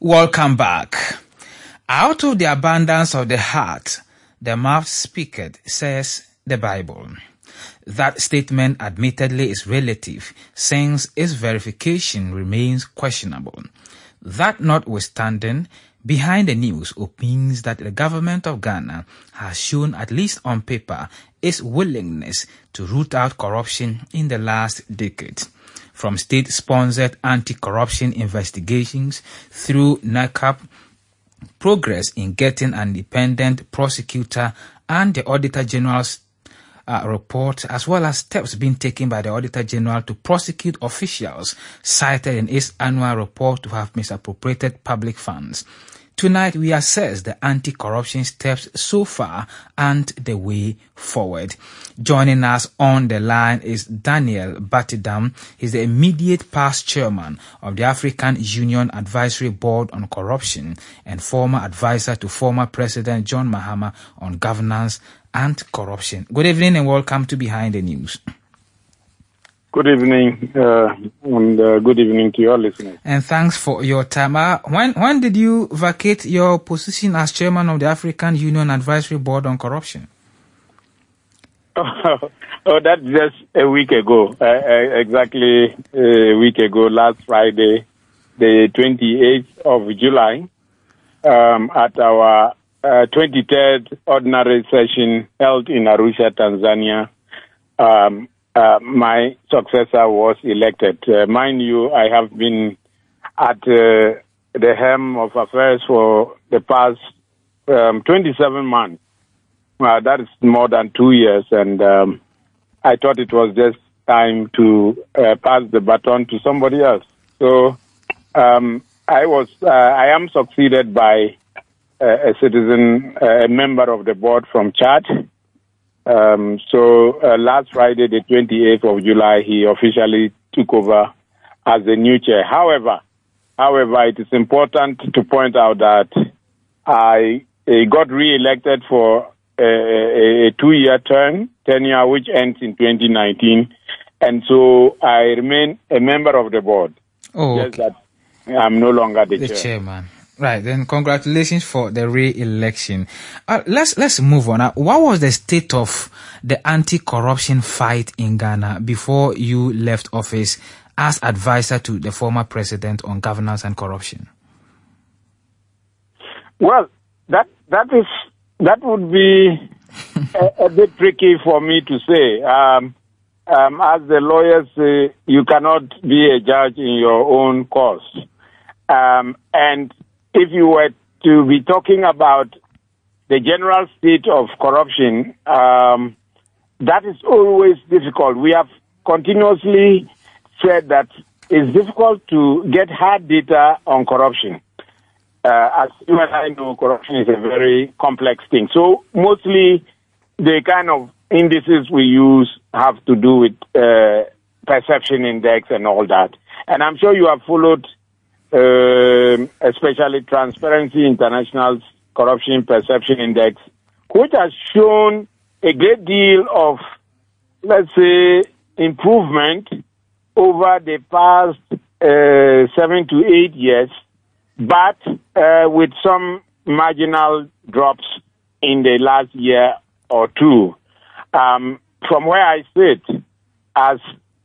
Welcome back. Out of the abundance of the heart, the mouth speaketh, says the Bible. That statement admittedly is relative, since its verification remains questionable. That notwithstanding, behind the news opines that the government of Ghana has shown, at least on paper, its willingness to root out corruption in the last decade. From state-sponsored anti-corruption investigations through NACAP, progress in getting an independent prosecutor and the Auditor General's report, as well as steps being taken by the Auditor General to prosecute officials cited in its annual report to have misappropriated public funds. Tonight, we assess the anti-corruption steps so far and the way forward. Joining us on the line is Daniel Batidam. He's the immediate past chairman of the African Union Advisory Board on Corruption and former advisor to former President John Mahama on governance and corruption. Good evening and welcome to Behind the News. Good evening, and good evening to your listeners. And thanks for your time. When did you vacate your position as chairman of the African Union Advisory Board on Corruption? That's just a week ago. Exactly a week ago, last Friday, the 28th of July, at our 23rd ordinary session held in Arusha, Tanzania. My successor was elected. Mind you, I have been at the helm of affairs for the past 27 months. That is more than 2 years, and I thought it was just time to pass the baton to somebody else. So I am succeeded by a citizen, a member of the board from Chad. Last Friday, the 28th of July, he officially took over as the new chair. However, it is important to point out that I got re-elected for a 2-year tenure, which ends in 2019. And so I remain a member of the board. Oh, okay. Just that I'm no longer the chairman. Right, then congratulations for the re-election. Let's move on. What was the state of the anti-corruption fight in Ghana before you left office as advisor to the former president on governance and corruption? Well, that would be a bit tricky for me to say. As the lawyers say, you cannot be a judge in your own cause. And if you were to be talking about the general state of corruption, that is always difficult. We have continuously said that it's difficult to get hard data on corruption. As you and I know, corruption is a very complex thing. So mostly the kind of indices we use have to do with perception index and all that. And I'm sure you have followed especially Transparency International's Corruption Perception Index, which has shown a great deal of, let's say, improvement over the past 7 to 8 years, but with some marginal drops in the last year or two. From where I sit as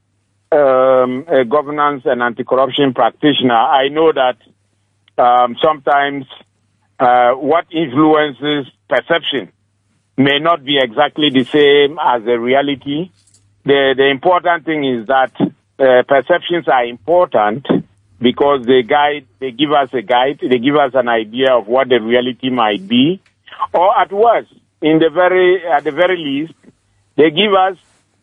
a governance and anti-corruption practitioner, I know that sometimes what influences perception may not be exactly the same as the reality. The important thing is that perceptions are important because they give us a guide, they give us an idea of what the reality might be, or at worst, at the very least, they give us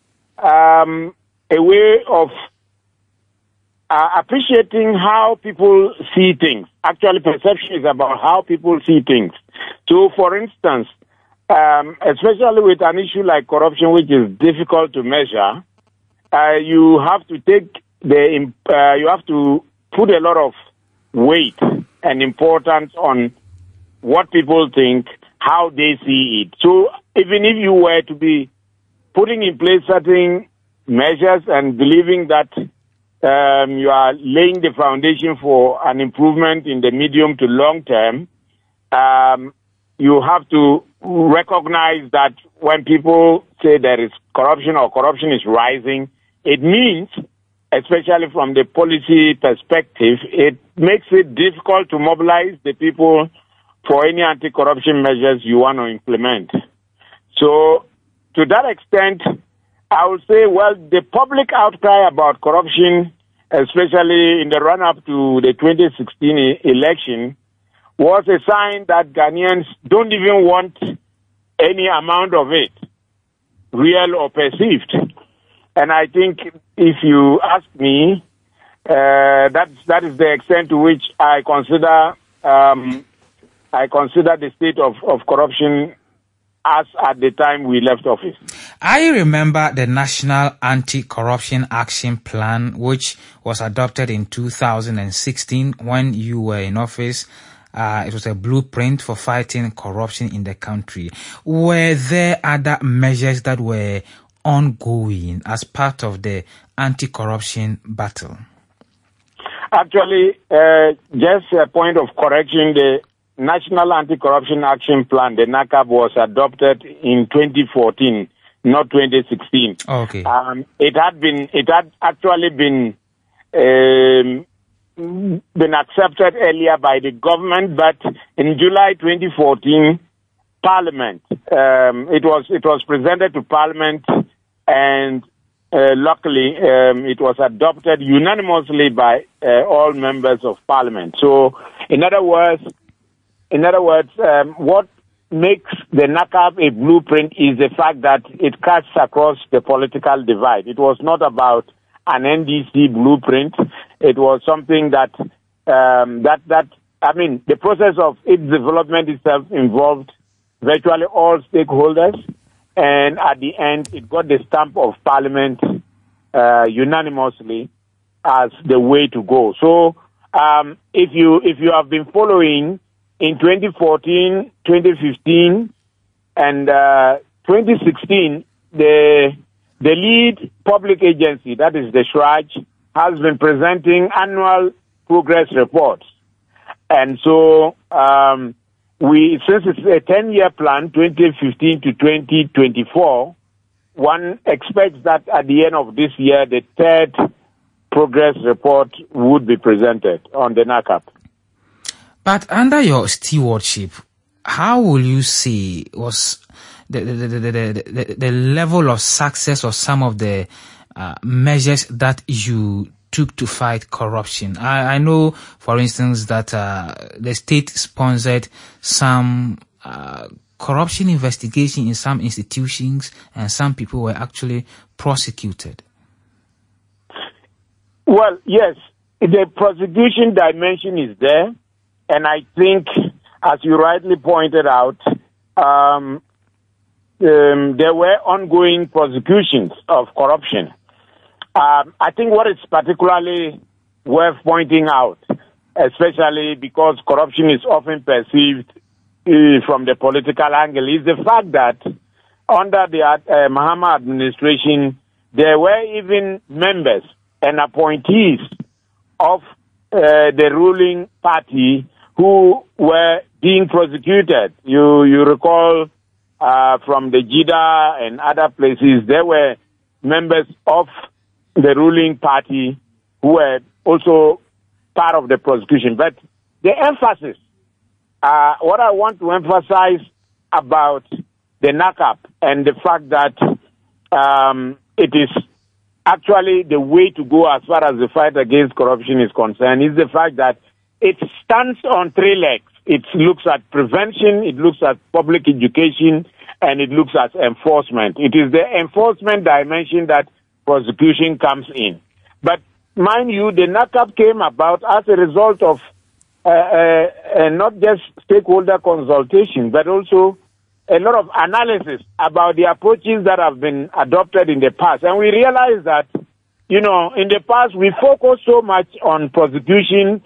a way of appreciating how people see things. Actually, perception is about how people see things. So, for instance, especially with an issue like corruption, which is difficult to measure, you have to you have to put a lot of weight and importance on what people think, how they see it. So, even if you were to be putting in place certain measures and believing that you are laying the foundation for an improvement in the medium to long term. You have to recognize that when people say there is corruption or corruption is rising, it means, especially from the policy perspective, it makes it difficult to mobilize the people for any anti-corruption measures you want to implement. So, to that extent, I would say, well, the public outcry about corruption, especially in the run-up to the 2016 election, was a sign that Ghanaians don't even want any amount of it, real or perceived. And I think if you ask me, that is the extent to which I consider the state of corruption as at the time we left office. I remember the National Anti-Corruption Action Plan, which was adopted in 2016 when you were in office. It was a blueprint for fighting corruption in the country. Were there other measures that were ongoing as part of the anti-corruption battle? Actually, just a point of correction, the National Anti-Corruption Action Plan, the NACAP, was adopted in 2014, not 2016. Okay. It had actually been accepted earlier by the government, but in July 2014, Parliament, it was presented to Parliament, and luckily it was adopted unanimously by all members of Parliament. So, in other words, what makes the NACAP a blueprint is the fact that it cuts across the political divide. It was not about an NDC blueprint. It was something that the process of its development itself involved virtually all stakeholders, and at the end, it got the stamp of Parliament unanimously as the way to go. So, if you have been following, in 2014, 2015, and 2016, the lead public agency, that is the SHRAJ, has been presenting annual progress reports. And so, since it's a 10-year plan, 2015 to 2024, one expects that at the end of this year, the third progress report would be presented on the NACAP. But under your stewardship, how will you say was the level of success of some of the measures that you took to fight corruption? I know, for instance, that the state sponsored some corruption investigation in some institutions, and some people were actually prosecuted. Well, yes, the prosecution dimension is there. And I think, as you rightly pointed out, there were ongoing prosecutions of corruption. I think what is particularly worth pointing out, especially because corruption is often perceived from the political angle, is the fact that under the Mahama administration, there were even members and appointees of the ruling party who were being prosecuted. You recall from the JIDA and other places, there were members of the ruling party who were also part of the prosecution. But the emphasis, what I want to emphasize about the NACAP and the fact that it is actually the way to go as far as the fight against corruption is concerned, is the fact that it stands on three legs. It looks at prevention, it looks at public education, and it looks at enforcement. It is the enforcement dimension that prosecution comes in. But mind you, the NACAP came about as a result of not just stakeholder consultation, but also a lot of analysis about the approaches that have been adopted in the past. And we realized that, in the past, we focused so much on prosecution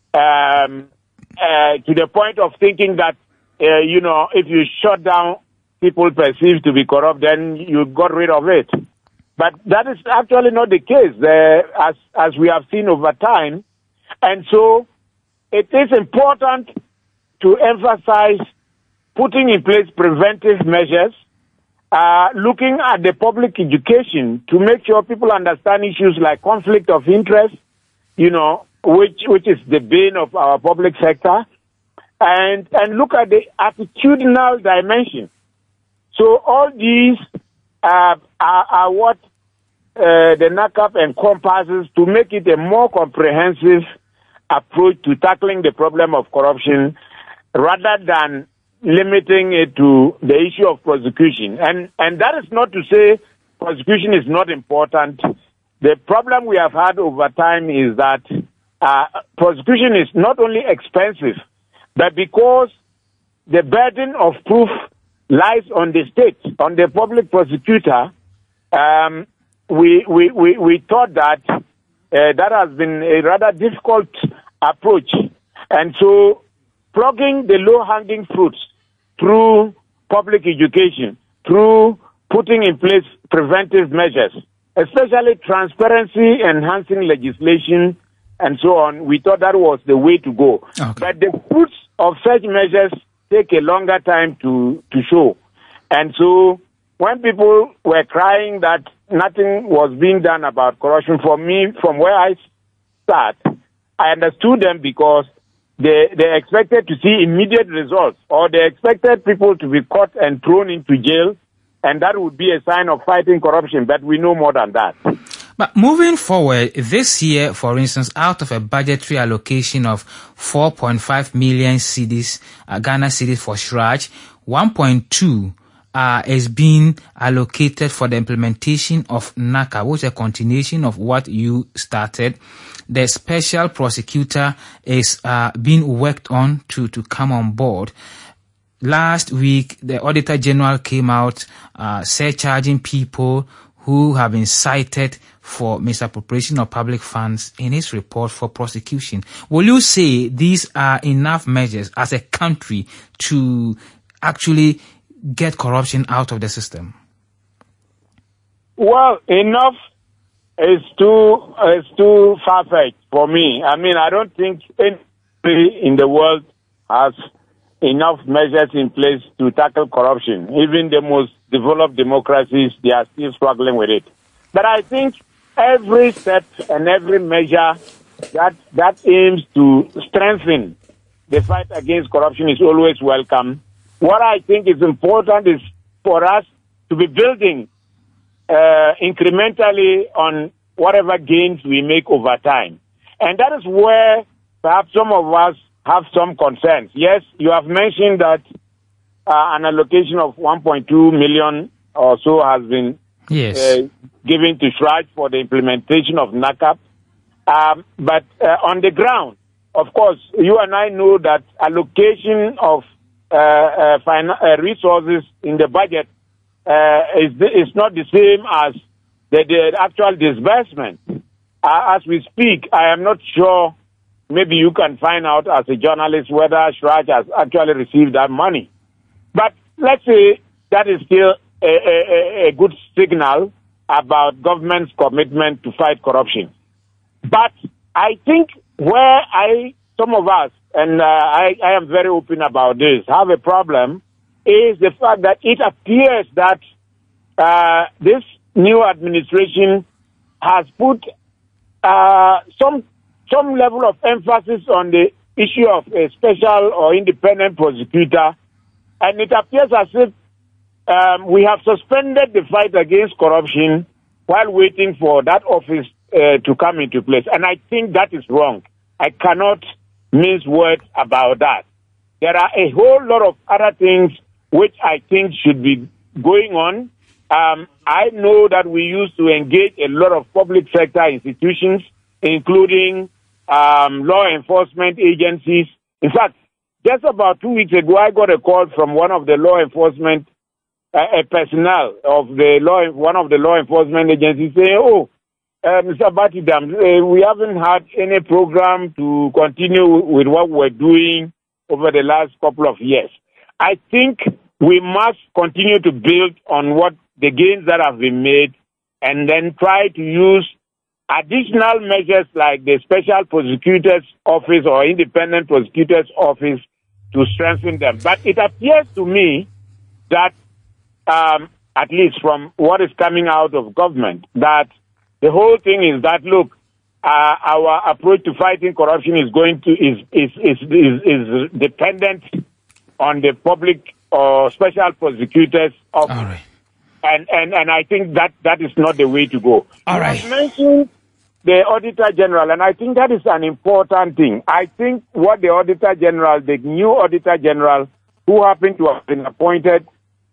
to the point of thinking that, if you shut down people perceived to be corrupt, then you got rid of it. But that is actually not the case, as we have seen over time. And so it is important to emphasize putting in place preventive measures, looking at the public education to make sure people understand issues like conflict of interest, which is the bane of our public sector, and look at the attitudinal dimension. So all these are what the NACAP encompasses to make it a more comprehensive approach to tackling the problem of corruption rather than limiting it to the issue of prosecution. And that is not to say prosecution is not important. The problem we have had over time is that prosecution is not only expensive, but because the burden of proof lies on the state, on the public prosecutor, we thought that that has been a rather difficult approach. And so plugging the low-hanging fruits through public education, through putting in place preventive measures, especially transparency, enhancing legislation, and so on, we thought that was the way to go. Okay. But the fruits of such measures take a longer time to show. And so when people were crying that nothing was being done about corruption, for me, from where I start, I understood them because they expected to see immediate results, or they expected people to be caught and thrown into jail, and that would be a sign of fighting corruption, but we know more than that. But moving forward, this year, for instance, out of a budgetary allocation of 4.5 million cedis, Ghana cedis for Shraj, 1.2 is being allocated for the implementation of NACA, which is a continuation of what you started. The special prosecutor is being worked on to come on board. Last week, the Auditor General came out surcharging people who have been cited for misappropriation of public funds in his report for prosecution. Will you say these are enough measures as a country to actually get corruption out of the system? Well, enough is too far-fetched for me. I mean, I don't think anybody in the world has enough measures in place to tackle corruption. Even the most developed democracies, they are still struggling with it. But I think every step and every measure that aims to strengthen the fight against corruption is always welcome. What I think is important is for us to be building incrementally on whatever gains we make over time. And that is where perhaps some of us have some concerns. Yes, you have mentioned that an allocation of 1.2 million or so has been given to Shraj for the implementation of NACAP. But on the ground, of course, you and I know that allocation of resources in the budget is not the same as the actual disbursement. As we speak, I am not sure. Maybe you can find out as a journalist whether Shraj has actually received that money. But let's say that is still a good signal about government's commitment to fight corruption. But I think where some of us, and I am very open about this, have a problem is the fact that it appears that this new administration has put some level of emphasis on the issue of a special or independent prosecutor, and it appears as if we have suspended the fight against corruption while waiting for that office to come into place. And I think that is wrong. I cannot mince words about that. There are a whole lot of other things which I think should be going on. I know that we used to engage a lot of public sector institutions, including law enforcement agencies. In fact, just about 2 weeks ago, I got a call from one of the law enforcement personnel of one of the law enforcement agencies saying, Mr. Batidam, we haven't had any program to continue with what we're doing over the last couple of years. I think we must continue to build on what the gains that have been made and then try to use additional measures like the Special Prosecutor's Office or Independent Prosecutor's Office to strengthen them. But it appears to me that, at least from what is coming out of government, that the whole thing is that, look, our approach to fighting corruption is dependent on the public or special prosecutors of, All right. and I think that is not the way to go. All right. You have mentioned the Auditor General, and I think that is an important thing. I think what the Auditor General, the new Auditor General, who happened to have been appointed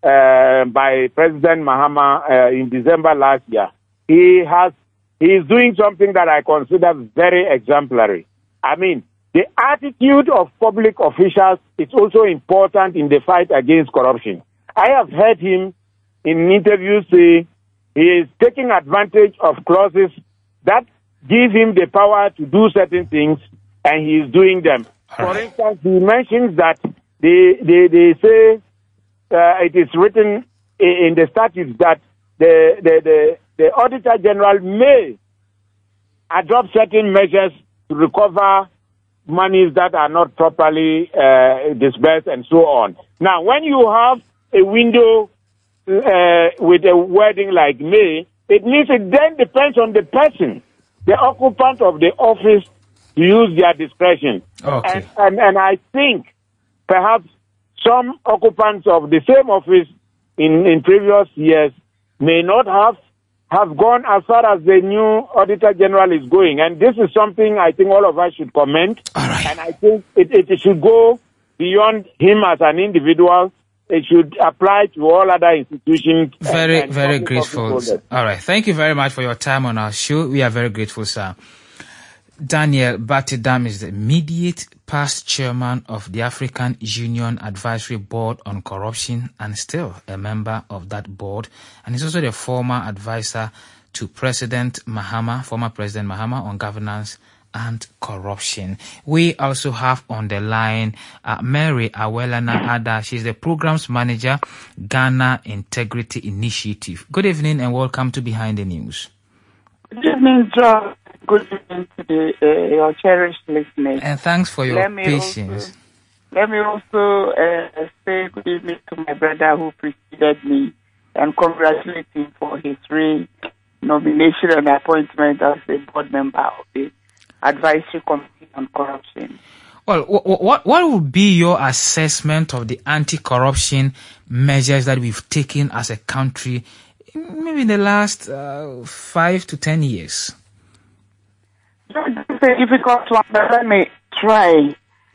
by President Mahama in December last year, he is doing something that I consider very exemplary. I mean, the attitude of public officials is also important in the fight against corruption. I have heard him in interviews say he is taking advantage of clauses that give him the power to do certain things, and he is doing them. For instance, he mentions that they say it is written in the statutes that the Auditor General may adopt certain measures to recover monies that are not properly disbursed and so on. Now, when you have a window with a wording like may, it means it then depends on the person, the occupant of the office, to use their discretion. Okay. And I think perhaps some occupants of the same office in previous years may not have gone as far as the new Auditor General is going. And this is something I think all of us should comment. All right. And I think it should go beyond him as an individual. It should apply to all other institutions. Very grateful. All right. Thank you very much for your time on our show. We are very grateful, sir. Daniel Batidam is the immediate past chairman of the African Union Advisory Board on Corruption and still a member of that board. And he's also the former advisor to former President Mahama on governance and corruption. We also have on the line Mary Awelana Ada. She's the programs manager, Ghana Integrity Initiative. Good evening and welcome to Behind the News. Good evening, John. Good evening to your cherished listeners. And thanks for your patience. Let me also say good evening to my brother who preceded me and congratulate him for his re-nomination and appointment as a board member of the Advisory Committee on Corruption. Well, what would be your assessment of the anti-corruption measures that we've taken as a country maybe in the last 5 to 10 years? It's a difficult one, but let me try.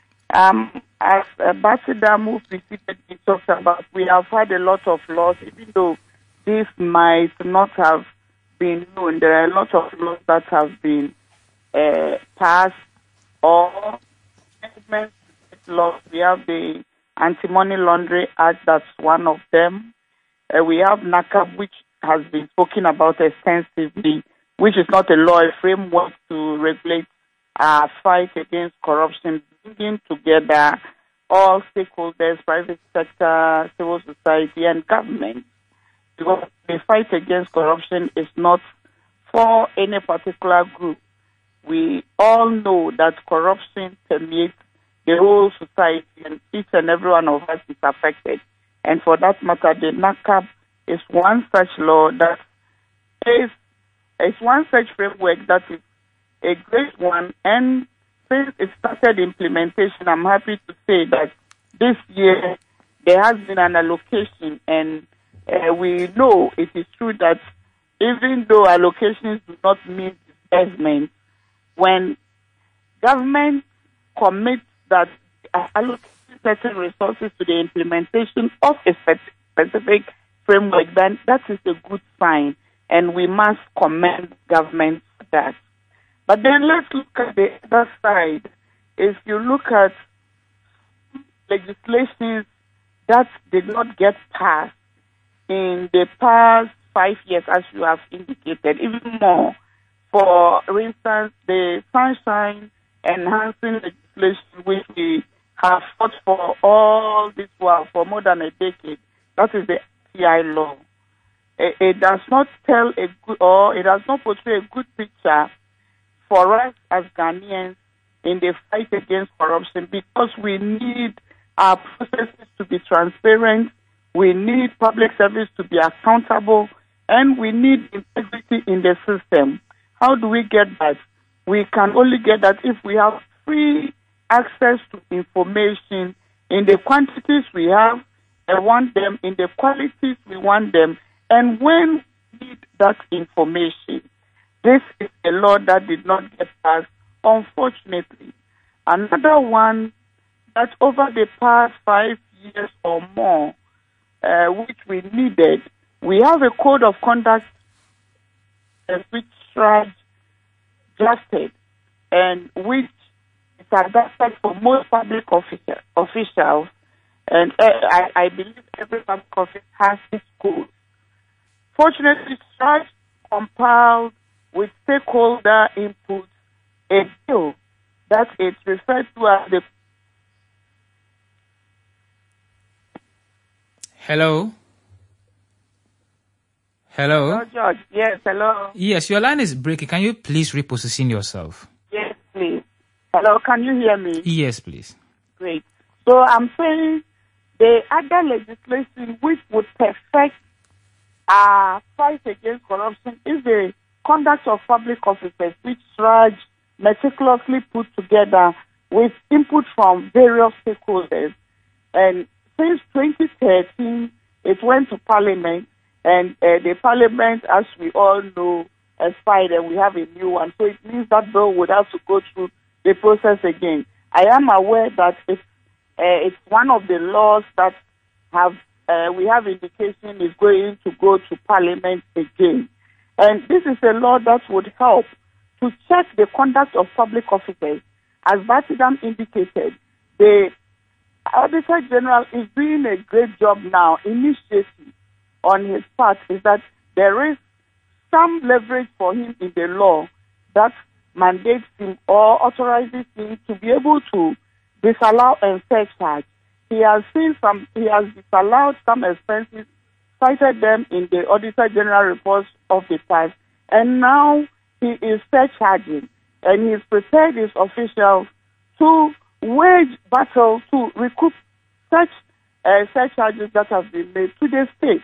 As Batidam who preceded me talked about, we have had a lot of laws, even though this might not have been known. There are a lot of laws that have been passed or amendments to laws. We have the Anti-Money Laundering Act, that's one of them. We have NACAP, which has been spoken about extensively, which is not a law, a framework to regulate our fight against corruption, bringing together all stakeholders, private sector, civil society, and government. Because the fight against corruption is not for any particular group. We all know that corruption permeates the whole society, and each and every one of us is affected. And for that matter, the NACAP is one such law that is one such framework that is a great one. And since it started implementation, I'm happy to say that this year there has been an allocation, and we know it is true that even though allocations do not mean disbursement, when government commits that allocating certain resources to the implementation of a specific framework, then that is a good sign, and we must commend government for that. But then let's look at the other side. If you look at legislations that did not get passed in the past 5 years, as you have indicated, even more. For instance, the Sunshine Enhancing legislation, which we have fought for all this while, for more than a decade, that is the TI law. it does not tell a good, or it does not portray a good picture for us as Ghanaians in the fight against corruption, because we need our processes to be transparent, we need public service to be accountable, and we need integrity in the system. How do we get that? We can only get that if we have free access to information in the quantities we have and want them, in the qualities we want them, and when we need that information. This is a law that did not get passed, unfortunately. Another one that over the past 5 years or more, which we needed, we have a code of conduct which SRAJ drafted and which is adapted for most public officials, and I believe every public office has this code. Fortunately, SRAJ compiled with stakeholder input a bill that is referred to as the... Hello? Hello? Hello, George. Yes, hello. Yes, your line is breaking. Can you please reposition yourself? Yes, please. Hello, can you hear me? Yes, please. Great. So I'm saying the other legislation which would perfect our fight against corruption is the conduct of public officers, which SRAJ meticulously put together with input from various stakeholders. And since 2013, it went to Parliament, and the Parliament, as we all know, expired, and we have a new one. So it means that bill would have to go through the process again. I am aware that it's one of the laws that we have indication is going to go to Parliament again. And this is a law that would help to check the conduct of public officers. As Basidam indicated, the Auditor General is doing a great job now. Initiative on his part is that there is some leverage for him in the law that mandates him or authorizes him to be able to disallow and surcharge. He has disallowed some expenses, cited them in the Auditor General reports of the past, and now he is surcharging, and he's prepared his officials to wage battle to recoup such surcharges that have been made to the state.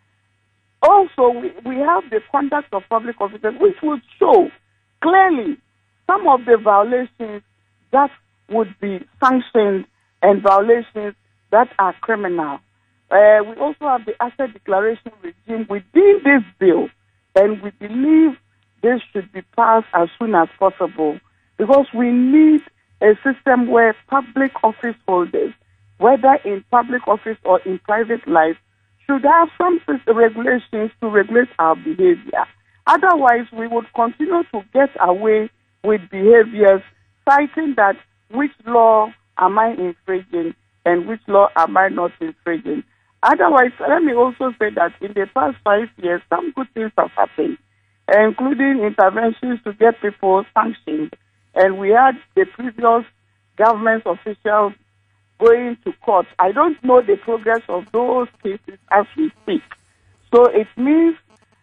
Also, we have the conduct of public officers, which would show clearly some of the violations that would be sanctioned and violations that are criminal. We also have the asset declaration regime within this bill, and we believe this should be passed as soon as possible, because we need a system where public office holders, whether in public office or in private life, should have some regulations to regulate our behavior. Otherwise, we would continue to get away with behaviors, citing that which law am I infringing and which law am I not infringing. Otherwise, let me also say that in the past 5 years, some good things have happened, including interventions to get people sanctioned. And we had the previous government officials going to court. I don't know the progress of those cases as we speak. So it means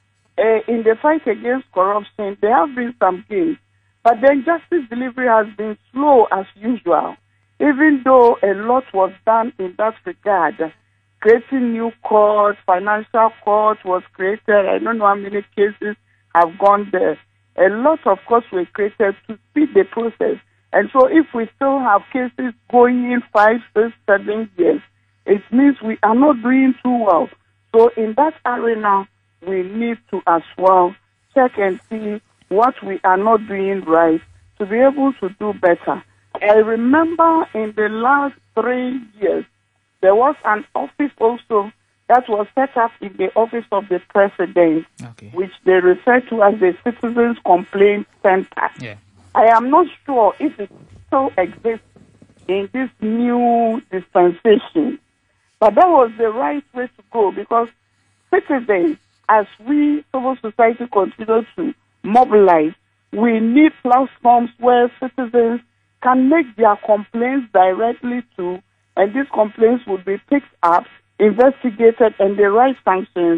in the fight against corruption, there have been some gains. But then justice delivery has been slow as usual, even though a lot was done in that regard. Creating new courts, financial court was created. I don't know how many cases have gone there. A lot of courts were created to speed the process. And so if we still have cases going in 5, 6, 7 years, it means we are not doing too well. So in that arena, we need to as well check and see what we are not doing right to be able to do better. I remember in the last 3 years, there was an office also that was set up in the office of the president, which they refer to as the Citizens Complaint Center. Yeah. I am not sure if it still exists in this new dispensation, but that was the right way to go, because citizens, as we, civil society, continue to mobilize, we need platforms where citizens can make their complaints directly to, and these complaints would be picked up, investigated, and the right sanctions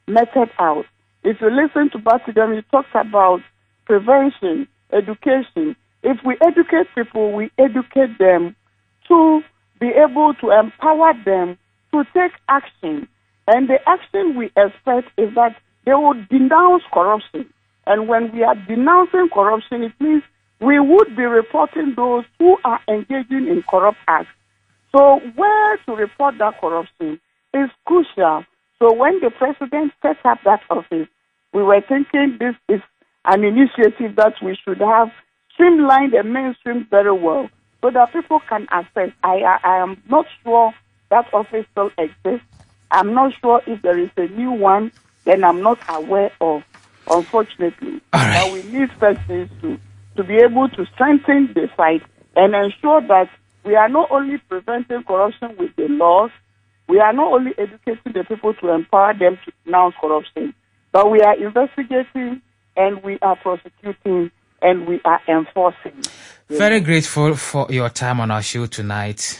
meted out. If you listen to Basidam, he talks about prevention, education. If we educate people, we educate them to be able to empower them to take action. And the action we expect is that they will denounce corruption. And when we are denouncing corruption, it means we would be reporting those who are engaging in corrupt acts. So where to report that corruption is crucial. So when the president set up that office, we were thinking this is an initiative that we should have streamlined and mainstreamed very well so that people can access. I am not sure that office still exists. I'm not sure if there is a new one, then I'm not aware of, unfortunately. But we need first things to be able to strengthen the fight and ensure that we are not only preventing corruption with the laws, we are not only educating the people to empower them to denounce corruption, but we are investigating and we are prosecuting and we are enforcing. Very grateful for your time on our show tonight.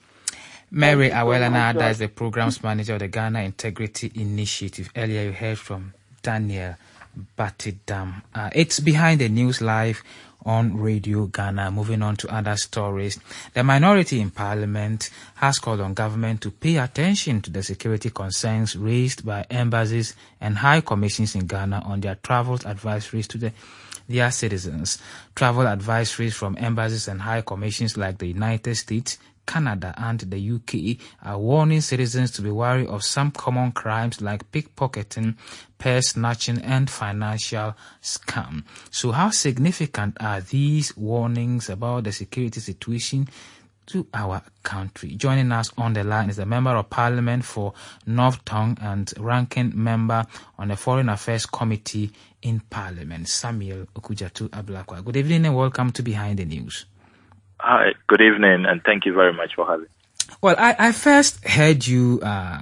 Mary Awela is the programs manager of the Ghana Integrity Initiative. Earlier you heard from Daniel Batidam. It's Behind the News live on Radio Ghana. Moving on to other stories. The minority in Parliament has called on government to pay attention to the security concerns raised by embassies and high commissions in Ghana on their travel advisories to their citizens. Travel advisories from embassies and high commissions like the United States, Canada and the UK are warning citizens to be wary of some common crimes like pickpocketing, purse snatching and financial scam. So how significant are these warnings about the security situation to our country? Joining us on the line is the Member of Parliament for North Tongue and ranking member on the Foreign Affairs Committee in Parliament, Samuel Okudzeto Ablakwa. Good evening and welcome to Behind the News. Hi, good evening, and thank you very much for having me. Well, I first heard you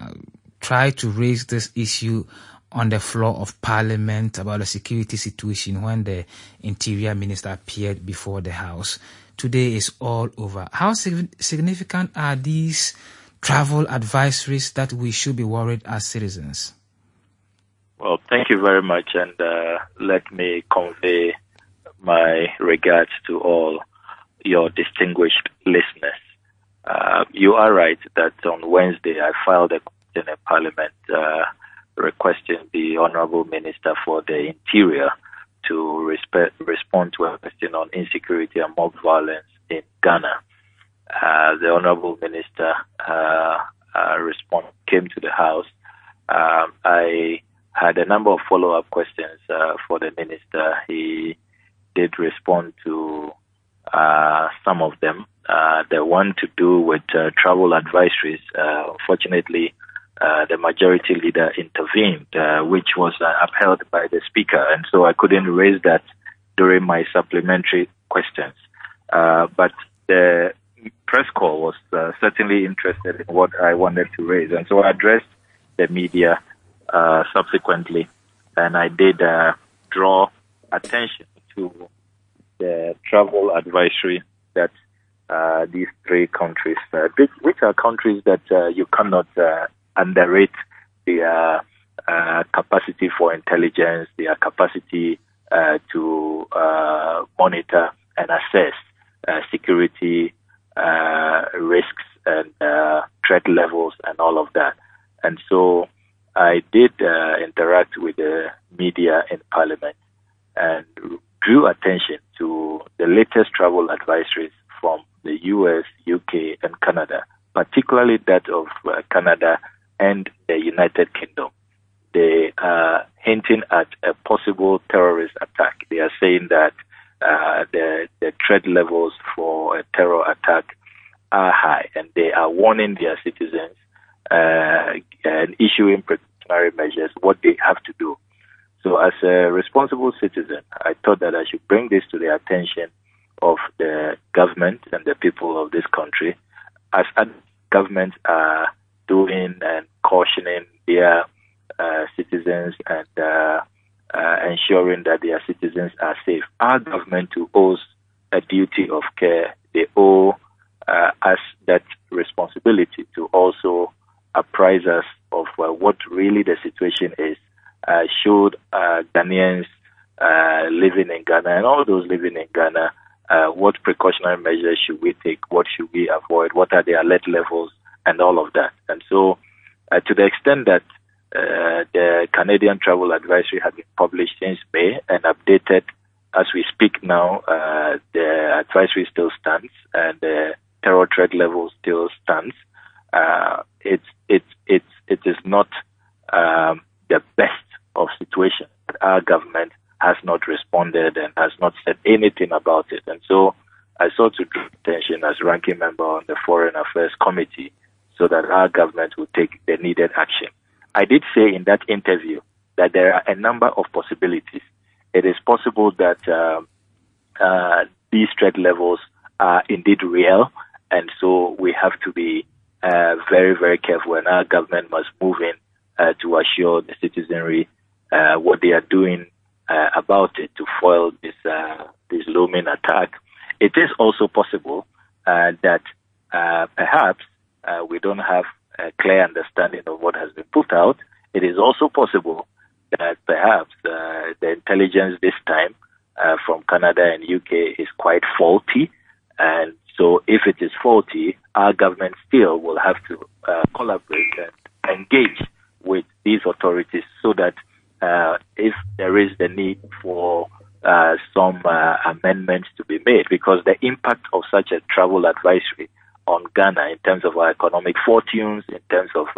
try to raise this issue on the floor of Parliament about the security situation when the Interior Minister appeared before the House. Today is all over. How significant are these travel advisories that we should be worried as citizens? Well, thank you very much, and let me convey my regards to all your distinguished listeners. You are right that on Wednesday I filed a question in Parliament requesting the Honourable Minister for the Interior to respond to a question on insecurity and mob violence in Ghana. The Honourable Minister came to the House. I had a number of follow-up questions for the Minister. He did respond to some of them. The one to do with travel advisories, unfortunately, the majority leader intervened, which was upheld by the Speaker, and so I couldn't raise that during my supplementary questions. But the press call was certainly interested in what I wanted to raise, and so I addressed the media subsequently, and I did draw attention to the travel advisory that these three countries, which are countries that you cannot underrate their capacity for intelligence, their capacity to monitor and assess security risks and threat levels and all of that. And so I did interact with the media in Parliament and drew attention to the latest travel advisories from the US, UK, and Canada, particularly that of Canada and the United Kingdom. They are hinting at a possible terrorist attack. They are saying that the threat levels for a terror attack are high, and they are warning their citizens and issuing precautionary measures, what they have to do. So as a responsible citizen, I thought that I should bring this to the attention of the government and the people of this country, as other governments are doing and cautioning their citizens and ensuring that their citizens are safe. Our government too owes a duty of care. They owe us that responsibility to also apprise us of what really the situation is showed Ghanaians living in Ghana and all those living in Ghana what precautionary measures should we take, what should we avoid, what are the alert levels, and all of that. And so, to the extent that the Canadian Travel Advisory has been published since May and updated as we speak now, the advisory still stands and the terror threat level still stands. It is not the best of situation. Our government has not responded and has not said anything about it. And so I sought to draw attention as ranking member on the Foreign Affairs Committee so that our government will take the needed action. I did say in that interview that there are a number of possibilities. It is possible that these threat levels are indeed real, and so we have to be very, very careful, and our government must move in to assure the citizenry what they are doing about it to foil this looming attack. It is also possible that perhaps we don't have a clear understanding of what has been put out. It is also possible that perhaps the intelligence this time from Canada and UK is quite faulty. And so if it is faulty, our government still will have to collaborate and engage with these authorities so that if there is the need for some amendments to be made, because the impact of such a travel advisory on Ghana in terms of our economic fortunes, in terms of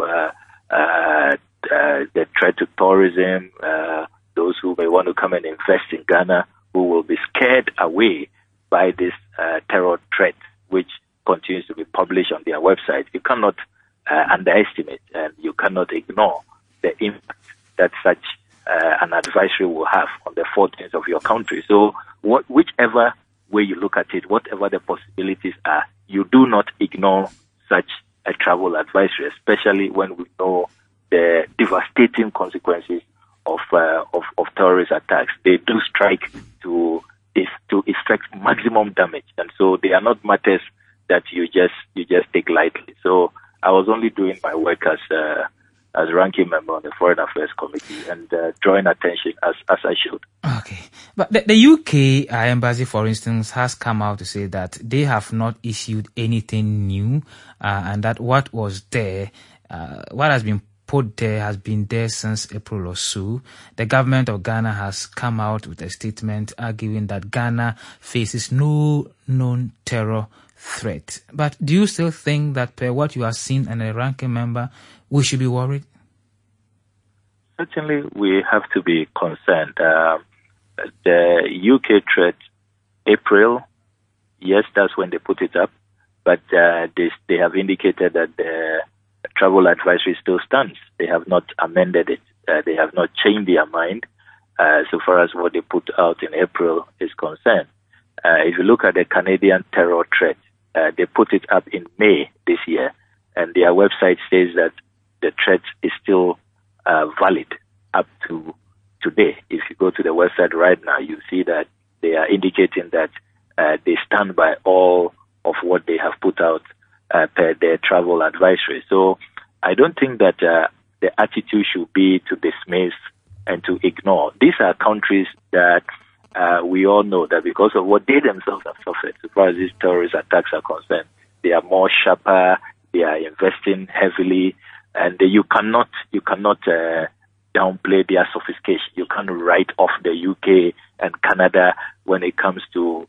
the threat to tourism, those who may want to come and invest in Ghana, who will be scared away by this terror threat, which continues to be published on their website. You cannot underestimate and you cannot ignore the impact that such an advisory will have on the fortunes of your country. So whichever way you look at it, whatever the possibilities are, you do not ignore such a travel advisory, especially when we know the devastating consequences of terrorist attacks. They do strike to effect maximum damage, and so they are not matters that you just take lightly. So I was only doing my work as ranking member on the Foreign Affairs Committee and drawing attention as I should. Okay. But the UK embassy, for instance, has come out to say that they have not issued anything new and that what was there, what has been put there has been there since April or so. The government of Ghana has come out with a statement arguing that Ghana faces no known terror threat. But do you still think that per what you have seen and a ranking member, we should be worried? Certainly, we have to be concerned. The UK threat, April, yes, that's when they put it up, but they have indicated that the travel advisory still stands. They have not amended it. They have not changed their mind so far as what they put out in April is concerned. If you look at the Canadian terror threat, they put it up in May this year, and their website says that the threat is still valid up to today. If you go to the website right now, you see that they are indicating that they stand by all of what they have put out per their travel advisory. So I don't think that the attitude should be to dismiss and to ignore. These are countries that we all know that because of what they themselves have suffered, as far as these terrorist attacks are concerned, they are more sharper, they are investing heavily, and you cannot downplay their sophistication. You can't write off the UK and Canada when it comes to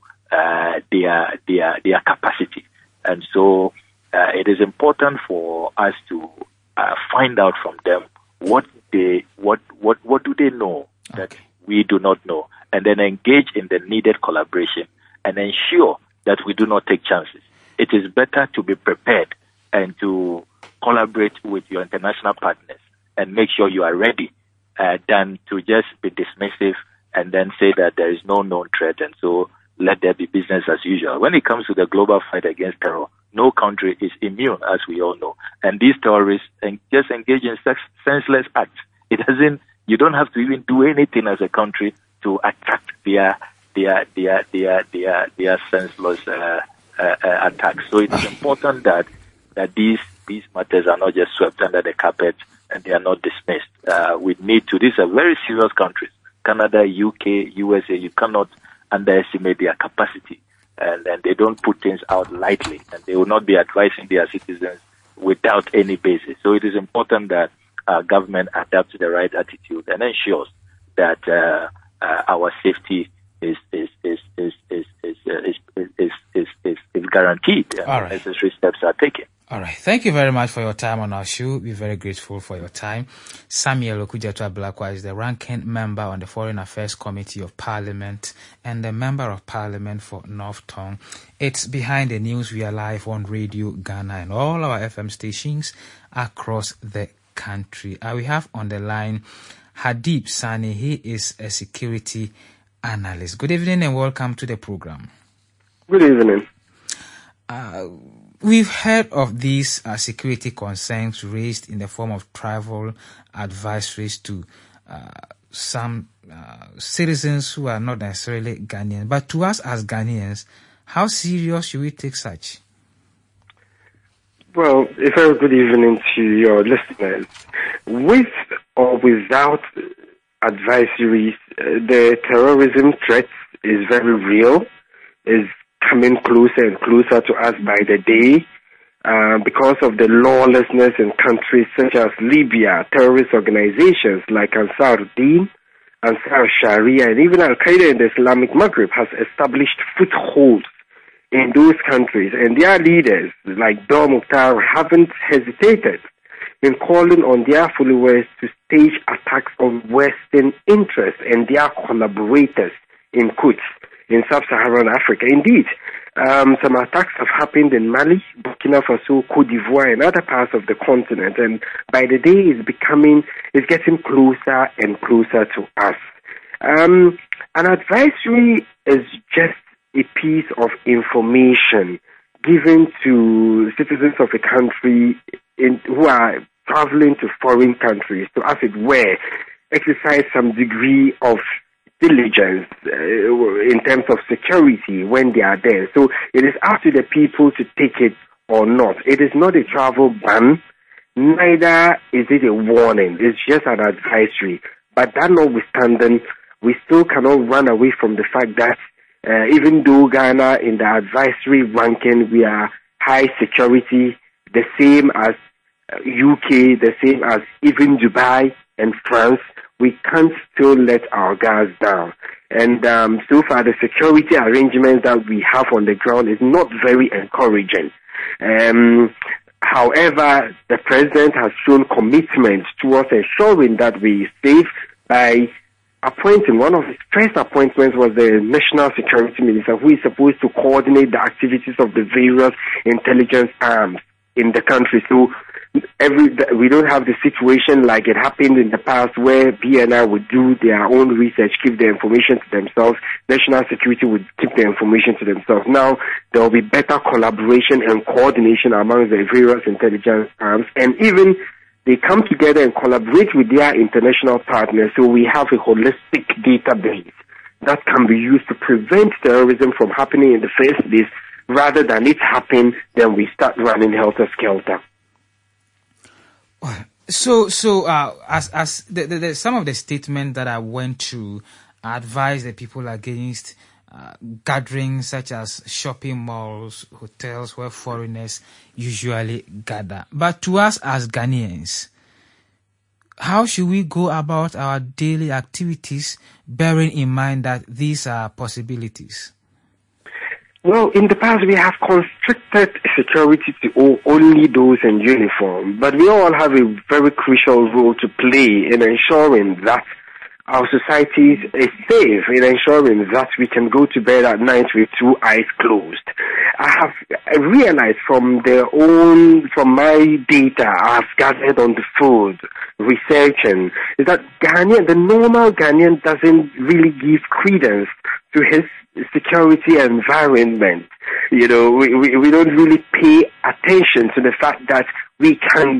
their capacity. And so it is important for us to find out from them what do they know that we do not know, and then engage in the needed collaboration and ensure that we do not take chances. It is better to be prepared and to collaborate with your international partners and make sure you are ready than to just be dismissive and then say that there is no known threat and so let there be business as usual. When it comes to the global fight against terror, no country is immune, as we all know. And these terrorists just engage in senseless acts. You don't have to even do anything as a country to attract their senseless attacks. So it is important that these matters are not just swept under the carpet and they are not dismissed. We need to. These are very serious countries. Canada, UK, USA. You cannot underestimate their capacity, and they don't put things out lightly, and they will not be advising their citizens without any basis. So it is important that government adapts the right attitude and ensures that our safety is guaranteed, and right. necessary steps are taken. All right. Thank you very much for your time on our show. We're very grateful for your time. Samuel Okudzeto-Ablakwa is the ranking member on the Foreign Affairs Committee of Parliament and the Member of Parliament for North Tongue. It's Behind the News. We are live on Radio Ghana and all our FM stations across the country. We have on the line Hadib Sani. He is a security analyst. Good evening and welcome to the program. Good evening. We've heard of these security concerns raised in the form of travel advisories to some citizens who are not necessarily Ghanaian. But to us as Ghanaians, how serious should we take such? Well, a very good evening to your listeners. With or without advisories, the terrorism threat is very real, is coming closer and closer to us by the day because of the lawlessness in countries such as Libya. Terrorist organizations like Ansar Deen, Ansar Sharia, and even Al-Qaeda in the Islamic Maghreb has established footholds in those countries, and their leaders like Dor Mukhtar haven't hesitated in calling on their followers to stage attacks on Western interests and their collaborators in quotes in sub-Saharan Africa. Indeed, some attacks have happened in Mali, Burkina Faso, Cote d'Ivoire, and other parts of the continent, and by the day it's getting closer and closer to us. An advisory is just a piece of information given to citizens of a country who are traveling to foreign countries to, as it were, exercise some degree of diligence in terms of security when they are there. So it is up to the people to take it or not. It is not a travel ban, neither is it a warning. It's just an advisory. But that notwithstanding, we still cannot run away from the fact that even though Ghana in the advisory ranking, we are high security, the same as UK, the same as even Dubai and France, we can't still let our guards down. And so far, the security arrangements that we have on the ground is not very encouraging. However, the president has shown commitment towards ensuring that we safe by appointing. One of his first appointments was the National Security Minister, who is supposed to coordinate the activities of the various intelligence arms in the country. So we don't have the situation like it happened in the past where BNI would do their own research, keep the information to themselves. National security would keep the information to themselves. Now there will be better collaboration and coordination among the various intelligence arms, and even they come together and collaborate with their international partners, so we have a holistic database that can be used to prevent terrorism from happening in the first place, rather than it happen, then we start running helter-skelter. So, as the some of the statements that I went to advise the people against gatherings such as shopping malls, hotels where foreigners usually gather. But to us as Ghanaians, how should we go about our daily activities, bearing in mind that these are possibilities? Well, in the past, we have constricted security to only those in uniform, but we all have a very crucial role to play in ensuring that our society is safe, in ensuring that we can go to bed at night with two eyes closed. I have realized from my data I've gathered on the field, researching, is that the normal Ghanaian doesn't really give credence to his security environment. You know, we don't really pay attention to the fact that we can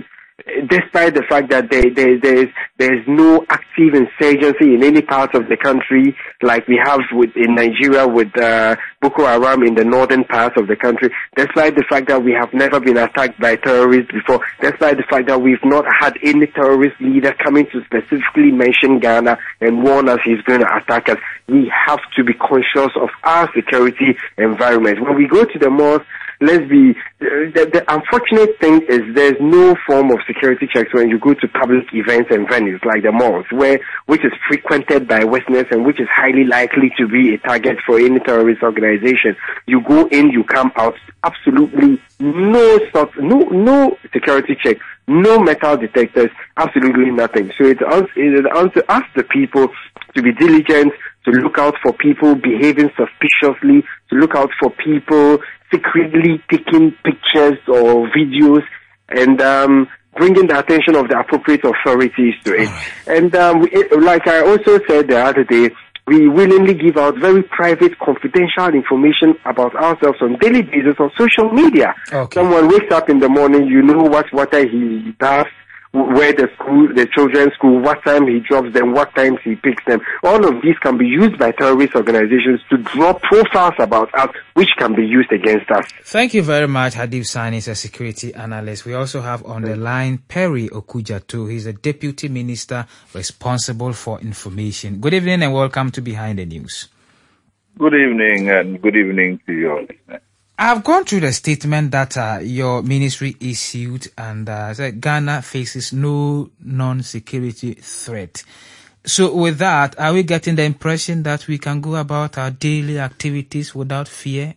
despite the fact that there's no active insurgency in any part of the country, like we have in Nigeria with Boko Haram in the northern parts of the country, despite the fact that we have never been attacked by terrorists before, despite the fact that we've not had any terrorist leader coming to specifically mention Ghana and warn us he's going to attack us, we have to be conscious of our security environment. When we go to the mosque, the unfortunate thing is there's no form of security checks when you go to public events and venues like the malls, which is frequented by Westerners and which is highly likely to be a target for any terrorist organization. You go in, you come out, absolutely no security check, no metal detectors, absolutely nothing. So it's on to us, the people, to be diligent, to look out for people behaving suspiciously, to look out for people secretly taking pictures or videos, and bringing the attention of the appropriate authorities to it. And like I also said the other day, we willingly give out very private, confidential information about ourselves on daily basis on social media. Okay. Someone wakes up in the morning, you know what he does, where the children's school, what time he drops them, what times he picks them. All of these can be used by terrorist organizations to draw profiles about us, which can be used against us. Thank you very much, Hadib Sani, is a security analyst. We also have on the line Perry Okudzeto. He's the Deputy Minister responsible for information. Good evening and welcome to Behind the News. Good evening and good evening to you all. I've gone through the statement that your ministry issued and said Ghana faces no non-security threat. So with that, are we getting the impression that we can go about our daily activities without fear?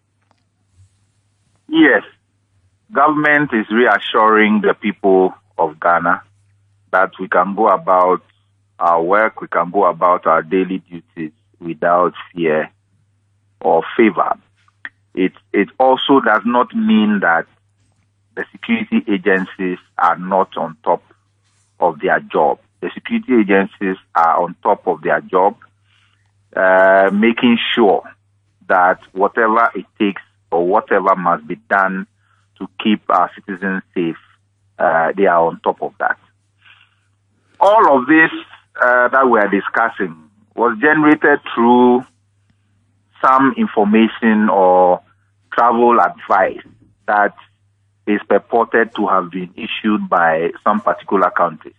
Yes. Government is reassuring the people of Ghana that we can go about our work, we can go about our daily duties without fear or favor. It also does not mean that the security agencies are not on top of their job. The security agencies are on top of their job, making sure that whatever it takes or whatever must be done to keep our citizens safe, they are on top of that. All of this that we are discussing was generated through some information or travel advice that is purported to have been issued by some particular countries.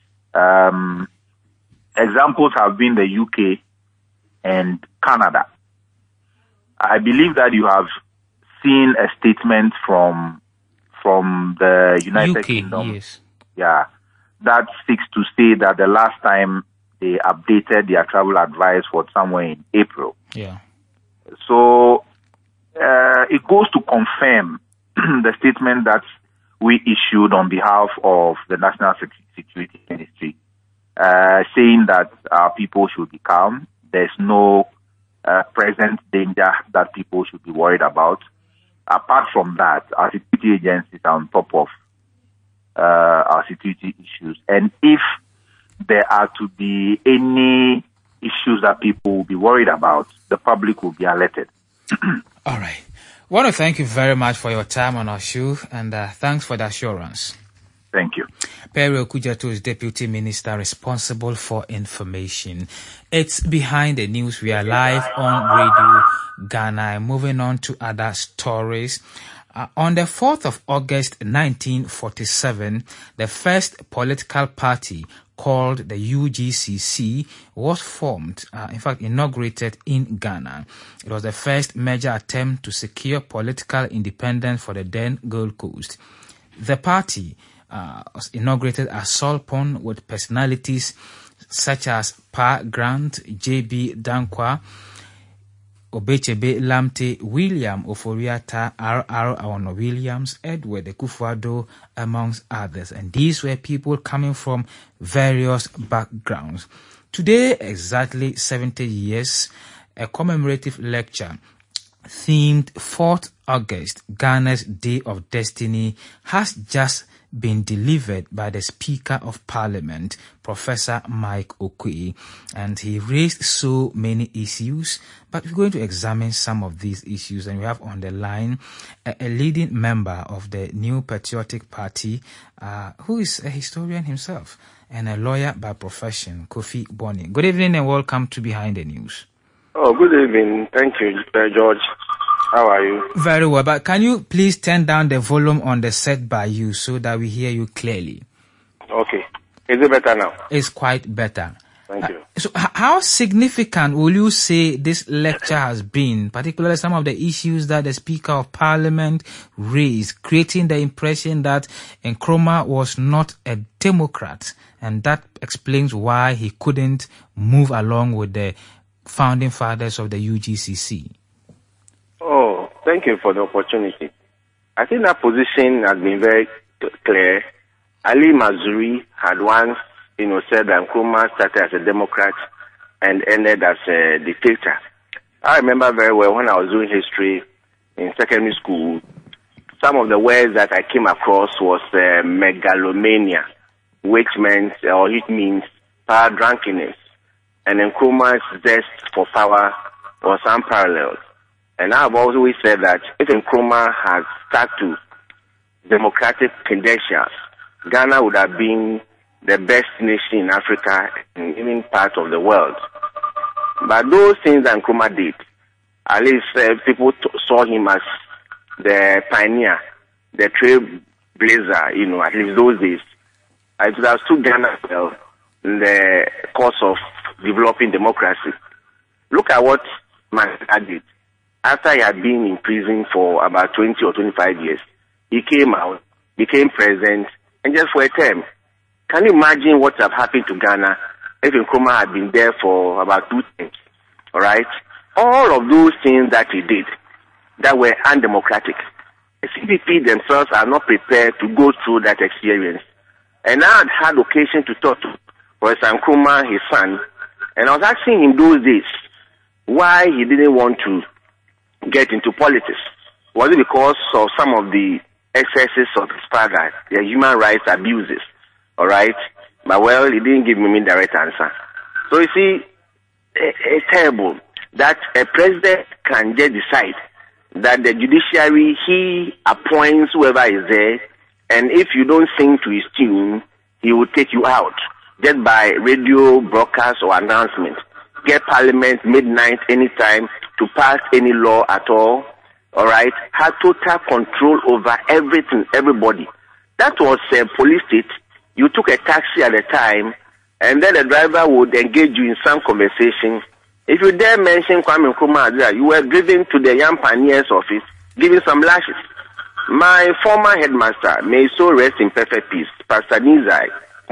Examples have been the UK and Canada. I believe that you have seen a statement from the United UK, Kingdom. Yes. Yeah, that seeks to say that the last time they updated their travel advice was somewhere in April. Yeah. So it goes to confirm the statement that we issued on behalf of the National Security Ministry, saying that our people should be calm. There's no present danger that people should be worried about. Apart from that, our security agencies are on top of our security issues. And if there are to be any issues that people will be worried about, the public will be alerted. All right. I want to thank you very much for your time on our show, and thanks for the assurance. Thank you. Perry Okudzeto is Deputy Minister responsible for information. It's Behind the News. We are live on Radio Ghana. Moving on to other stories. On the 4th of August 1947, the first political party called the UGCC was formed, in fact inaugurated in Ghana. It was the first major attempt to secure political independence for the then Gold Coast. The party was inaugurated at Solpon with personalities such as Pa Grant, J.B. Dankwa, Obechebe Lamte, William Oforiata, R.R. Awono Williams, Edward Akufo-Addo, amongst others. And these were people coming from various backgrounds. Today, exactly 70 years, a commemorative lecture themed 4th August, Ghana's Day of Destiny, has just been delivered by the Speaker of Parliament, Professor Mike Oquaye, and he raised so many issues, but we're going to examine some of these issues, and we have on the line a leading member of the New Patriotic Party, who is a historian himself and a lawyer by profession, Kofi Bonny. Good evening and welcome to Behind the News. Oh, good evening. Thank you, George. How are you? Very well, but can you please turn down the volume on the set by you so that we hear you clearly? Okay. Is it better now? It's quite better. Thank you. So how significant will you say this lecture has been, particularly some of the issues that the Speaker of Parliament raised, creating the impression that Nkrumah was not a Democrat, and that explains why he couldn't move along with the founding fathers of the UGCC? Oh, thank you for the opportunity. I think that position has been very clear. Ali Mazrui had once, said that Nkrumah started as a Democrat and ended as a dictator. I remember very well when I was doing history in secondary school, some of the words that I came across was megalomania, which means power drunkenness. And Nkrumah's zest for power was unparalleled. And I've always said that if Nkrumah had stuck to democratic credentials, Ghana would have been the best nation in Africa and even part of the world. But those things that Nkrumah did, at least people saw him as the pioneer, the trailblazer, at least those days. It would have stood Ghana well in the course of developing democracy. Look at what Mandela did. After he had been in prison for about 20 or 25 years, he came out, became president, and just for a term. Can you imagine what would have happened to Ghana if Nkrumah had been there for about 2 terms? All right? All of those things that he did that were undemocratic, the CPP themselves are not prepared to go through that experience. And I had occasion to talk to Professor Nkrumah, his son, and I was asking him those days why he didn't want to get into politics. Was it because of some of the excesses of his father, the human rights abuses? All right? But well, he didn't give me a direct answer. So you see, it's terrible that a president can just decide that the judiciary, he appoints whoever is there, and if you don't sing to his tune, he will take you out just by radio broadcast or announcement. Get parliament midnight anytime to pass any law at all. All right, had total control over everything, everybody. That was a police state. You took a taxi at a time, and then the driver would engage you in some conversation. If you dare mention Kwame Nkrumah, you were driven to the Young Pioneers office, giving some lashes. My former headmaster, may so rest in perfect peace, Pastor Nizai,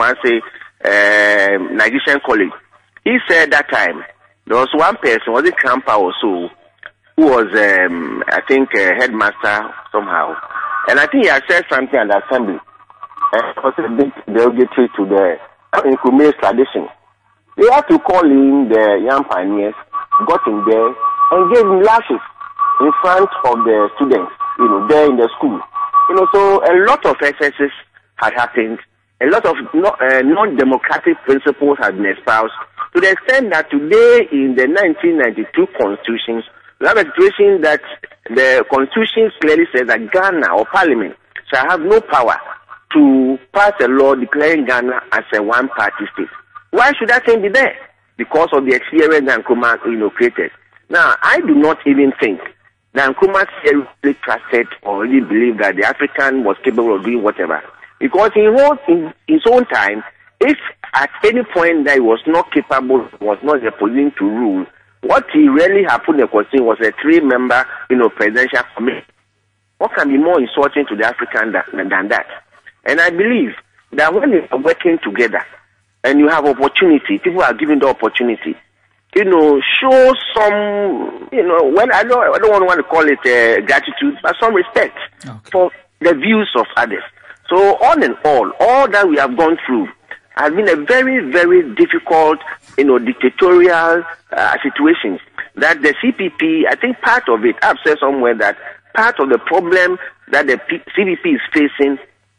Nigerian College, he said that time, there was one person, was it Kampa or so, who was, I think, a headmaster somehow. And I think he had said something at the assembly. It was a bit derogatory to the Nkrumah's tradition. They had to call in the Young Pioneers, got in there, and gave him lashes in front of the students, there in the school. So a lot of excesses had happened. A lot of non-democratic principles had been espoused, to the extent that today in the 1992 Constitution, we have a situation that the Constitution clearly says that Ghana or Parliament shall have no power to pass a law declaring Ghana as a one-party state. Why should that thing be there? Because of the experience that Nkrumah, created. Now, I do not even think that Nkrumah seriously trusted or really believed that the African was capable of doing whatever. Because he was in his own time, if at any point that he was not capable, was not in a position to rule, what he really had put in the question was a 3-member, presidential committee. What can be more insulting to the African than that? And I believe that when they are working together and you have opportunity, people are given the opportunity, show some, when I don't want to call it gratitude, but some respect for the views of others. So all in all that we have gone through has been a very, very difficult, dictatorial situation that the CPP, I think part of it, I've said somewhere that part of the problem that the CPP is facing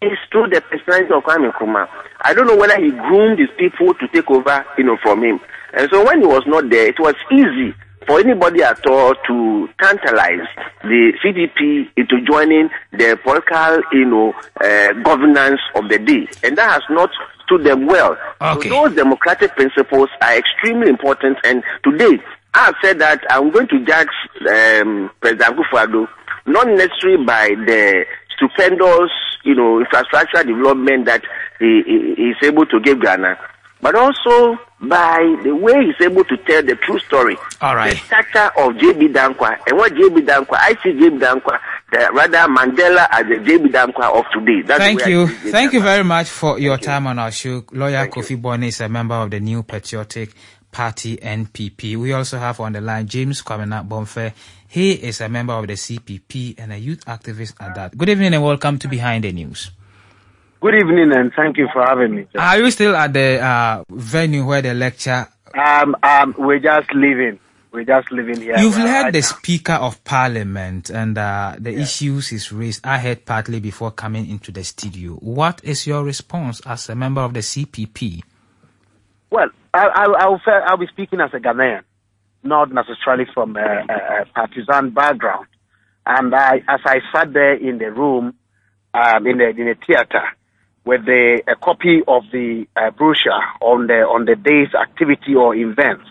is through the personality of Kwame Nkrumah. I don't know whether he groomed his people to take over, from him. And so when he was not there, it was easy for anybody at all to tantalize the CPP into joining the political, governance of the day. And that has not stood them well. Okay. So those democratic principles are extremely important. And today, I have said that I'm going to judge President Akufo-Addo not necessarily by the stupendous, infrastructure development that he is able to give Ghana, but also by the way he's able to tell the true story. All right. The stature of J.B. Dankwa, and what J.B. Dankwa, I see J.B. Dankwa, rather Mandela as the J.B. Dankwa of today. That's Thank you. Thank you very much for your time on our show. Lawyer Kofi Boni is a member of the New Patriotic Party, NPP. We also have on the line James Kwamena Bonfe. He is a member of the CPP and a youth activist at that. Good evening and welcome to Behind the News. Good evening and thank you for having me. Are you still at the venue where the lecture? We're just leaving. We're just living here. You've heard the Speaker of Parliament and the issues he's raised. I heard partly before coming into the studio. What is your response as a member of the CPP? Well, I'll be speaking as a Ghanaian, not necessarily from a partisan background. And as I sat there in the room, in the theater, with a copy of the brochure on the day's activity or events,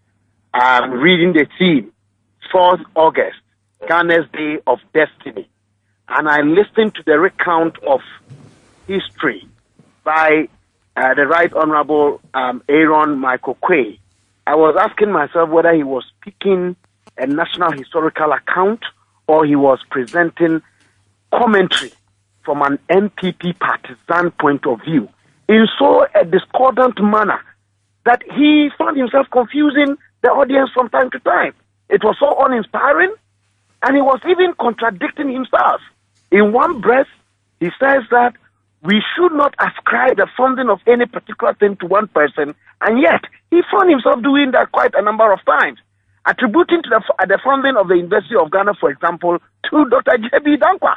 reading the theme, 4th August, Ghana's Day of Destiny, and I listened to the recount of history by the Right Honorable Aaron Michael Quay. I was asking myself whether he was speaking a national historical account or he was presenting commentary from an NPP partisan point of view in so a discordant manner that he found himself confusing the audience from time to time. It was so uninspiring, and he was even contradicting himself. In one breath, he says that we should not ascribe the funding of any particular thing to one person, and yet he found himself doing that quite a number of times, attributing to the funding of the University of Ghana, for example, to Dr. J.B. Dankwa.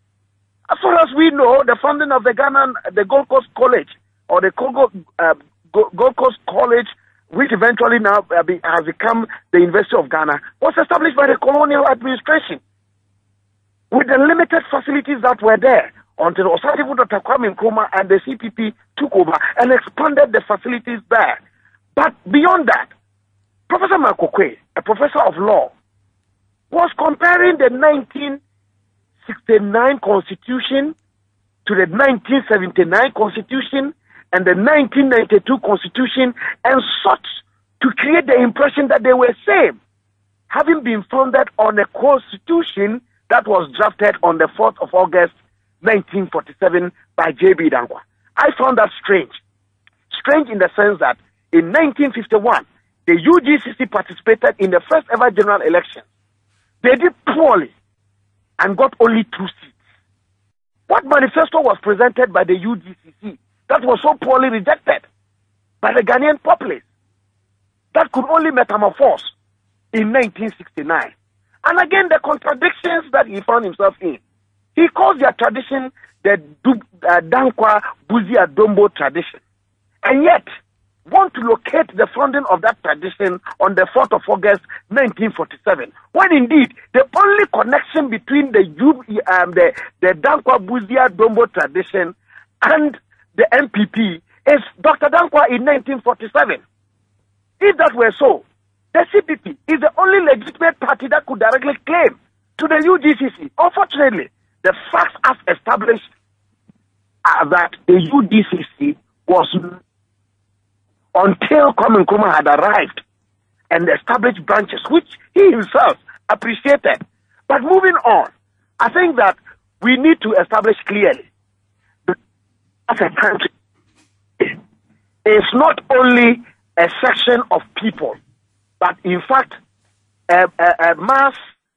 As far as we know, the funding of the Gold Coast College, or the Gold Coast College, which eventually now has become the University of Ghana, was established by the colonial administration with the limited facilities that were there until Osadevu Dr. Kwame Nkrumah and the CPP took over and expanded the facilities there. But beyond that, Professor Michael Quay, a professor of law, was comparing the 1969 Constitution to the 1979 Constitution and the 1992 Constitution, and sought to create the impression that they were same, having been founded on a Constitution that was drafted on the 4th of August 1947 by J.B. Dankwa. I found that strange. Strange in the sense that in 1951, the UGCC participated in the first ever general election. They did poorly and got only 2 seats. What manifesto was presented by the UGCC that was so poorly rejected by the Ghanaian populace that could only metamorphose in 1969? And again, the contradictions that he found himself in. He calls their tradition the Dankwa Buzi Adombo tradition, and yet want to locate the founding of that tradition on the 4th of August 1947, when indeed the only connection between the Dankwa Buzi Adombo tradition and the NPP is Dr. Dankwa in 1947. If that were so, the CPP is the only legitimate party that could directly claim to the UGCC. Unfortunately, the facts as established are that the UGCC was, until Kwame Nkrumah had arrived and established branches, which he himself appreciated. But moving on, I think that we need to establish clearly that as a country, it's not only a section of people, but in fact, a mass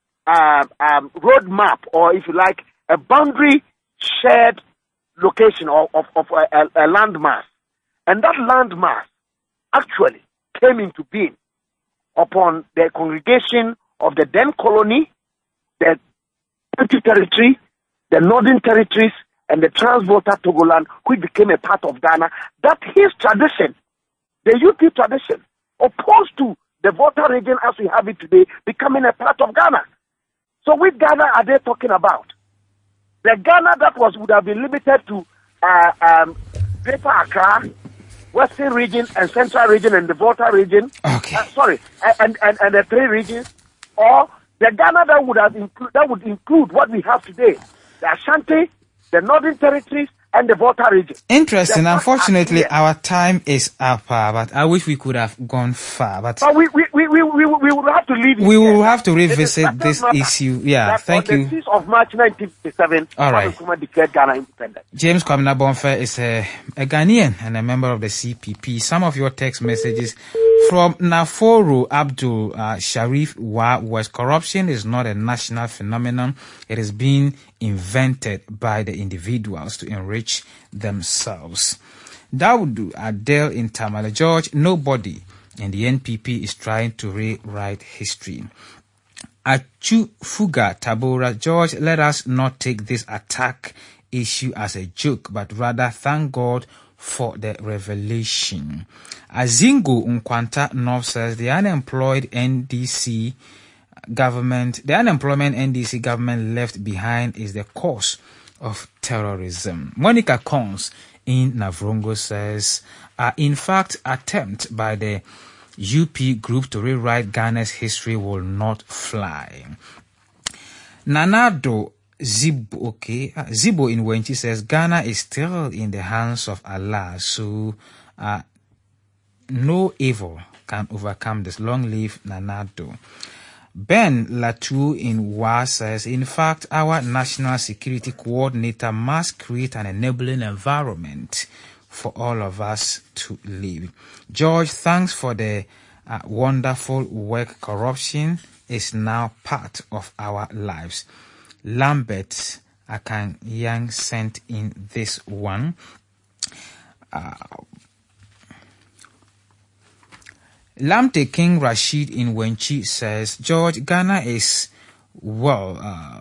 road map, or if you like, a boundary shared location of a landmass. And that landmass actually came into being upon the congregation of the then colony, the territory, the northern territories, and the Trans-Volta Togoland, which became a part of Ghana, that his tradition, the UP tradition, opposed to the Volta region as we have it today, becoming a part of Ghana. So which Ghana are they talking about? The Ghana that would have been limited to Greater Accra, Western region and Central region and the Volta region. Okay. And the three regions, or the Ghana that would include what we have today, the Ashanti, the Northern Territories, and the Volta region. Interesting. Unfortunately, our time is up, but I wish we could have gone far. But we will have to leave. We will have to revisit this issue. Yeah, thank you. On the 6th of March 1957, all right. Nkrumah declared Ghana independent. James Kwabena Bonfe is a Ghanaian and a member of the CPP. Some of your text messages from Naforo Abdul Sharif was corruption is not a national phenomenon. It is being invented by the individuals to enrich themselves. Daudu Adele in Tamale, George, nobody in the NPP is trying to rewrite history. Achu Fuga Tabora, George, let us not take this attack issue as a joke, but rather thank God for the revelation. Azingo Nkwanta North says the unemployment NDC government left behind is the cause of terrorism. Monica Kons in Navrongo says, in fact, attempt by the UP group to rewrite Ghana's history will not fly. Nanado Zibo in Wenchi says, Ghana is still in the hands of Allah, so no evil can overcome this. Long live Nanado. Ben Latu in Wa says, in fact, our national security coordinator must create an enabling environment for all of us to live. George, thanks for the wonderful work. Corruption is now part of our lives. Lambert Akanyang sent in this one. Lamte King Rashid in Wenchi says, George, Ghana is well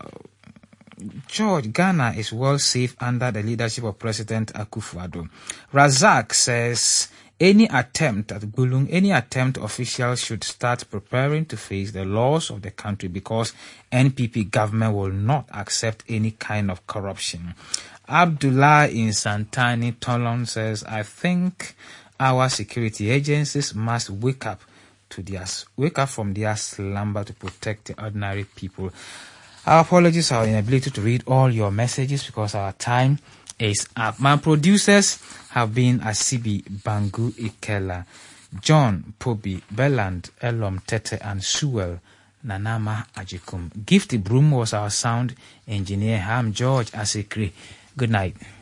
safe under the leadership of President Akufo-Addo. Razak says, any attempt officials should start preparing to face the laws of the country because NPP government will not accept any kind of corruption. Abdullah in Santani Tolon says, I think our security agencies must wake up from their slumber to protect the ordinary people. Our apologies for our inability to read all your messages because our time is up. My producers have been Asibi Bangu Ikela, John Pobi, Belland, Elom Tete, and Suel Nanama Ajikum. Gifty Broom was our sound engineer. I'm George Asekri. Good night.